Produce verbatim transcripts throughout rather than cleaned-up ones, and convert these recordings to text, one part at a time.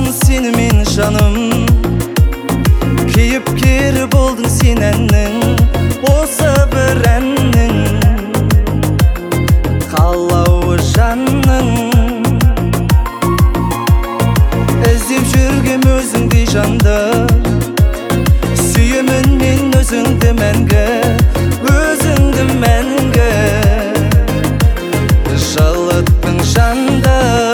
болдың сен мен жаным, кейіпкері болдың сен әннің, осы бір әннің қалауы жанның. Іздеп жүргем өзіңдей жанды, сүйемін мен өзіңді мәңгі, өзіңді мәңгі. Жылыттың жанды,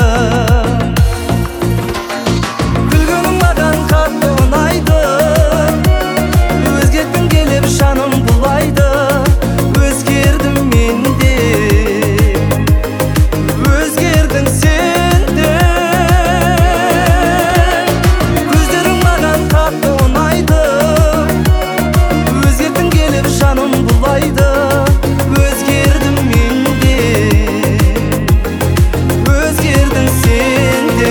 күлгенің маған қатты ұнайды, өзгерткің келіп жаным бұлайды. Өзгердім мен де, өзгердің сен де. Көздерің маған қатты ұнайды, өзгерткің келіп жаным бұлайды. Өзгердім мен де, өзгердің сен де.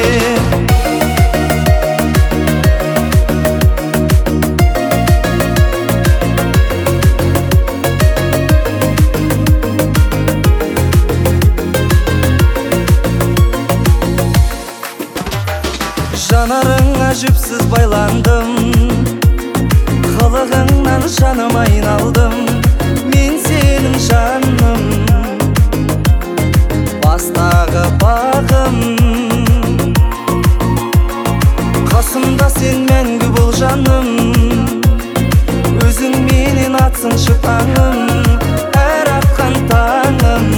Жанарыңа жіпсіз байландым, қылығыңнан жаным айналдым. Мен сенің жаным, бастағы бағым. Қасымда сен мәңгі бол жаным, өзің менен атсыншы таңым, әр атқан таңым.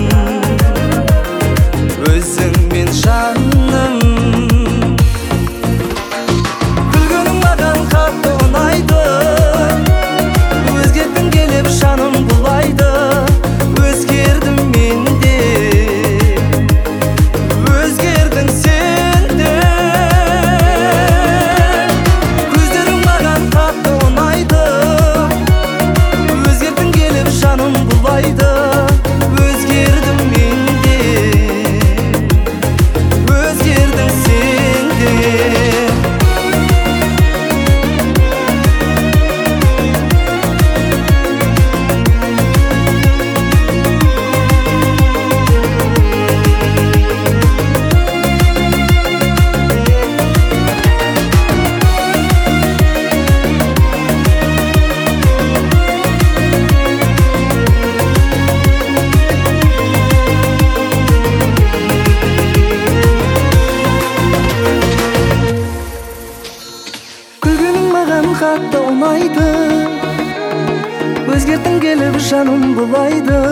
Өзің мен жаным, күлгенің маған қатты ұнайды, өзгерткің келіп жаным бұлайды. Өзгердім мен де, өзгердің сен де. Көздерің маған қатты ұнайды, өзгерткің келіп жаным бұлайды. Өзгердім мен де, өзгердің сен де. Күлгенің маған қатты ұнайды, өзгерттің келіп жаным бұлайды.